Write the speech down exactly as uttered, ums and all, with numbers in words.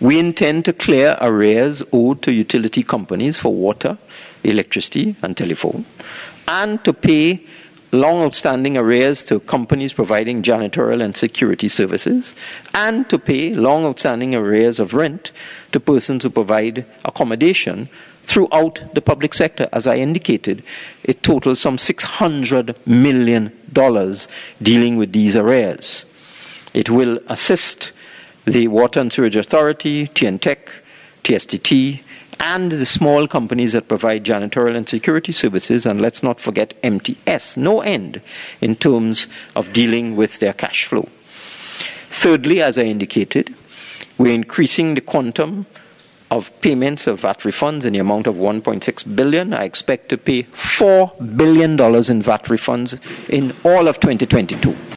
We intend to clear arrears owed to utility companies for water, electricity, and telephone, and to pay long outstanding arrears to companies providing janitorial and security services, and to pay long outstanding arrears of rent to persons who provide accommodation throughout the public sector. As I indicated, it totals some six hundred million dollars dealing with these arrears. It will assist the Water and Sewerage Authority, T N Tech, T S T T, and the small companies that provide janitorial and security services, and let's not forget M T S, no end in terms of dealing with their cash flow. Thirdly, as I indicated, we're increasing the quantum of payments of V A T refunds in the amount of one point six billion dollars. I expect to pay four billion dollars in V A T refunds in all of twenty twenty-two.